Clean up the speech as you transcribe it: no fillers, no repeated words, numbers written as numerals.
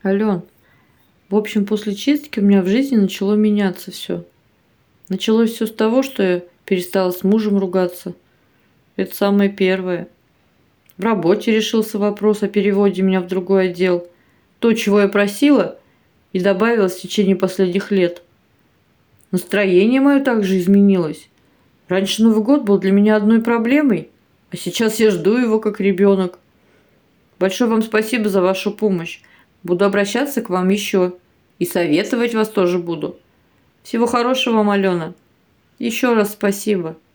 Ален, в общем, после чистки у меня в жизни начало меняться все. Началось все с того, что я перестала с мужем ругаться. Это самое первое. В работе решился вопрос о переводе меня в другой отдел. То, чего я просила, и добавилось в течение последних лет. Настроение мое также изменилось. Раньше Новый год был для меня одной проблемой, а сейчас я жду его как ребенок. Большое вам спасибо за вашу помощь. Буду обращаться к вам еще. И советовать вас тоже буду. Всего хорошего вам, Алена. Еще раз спасибо.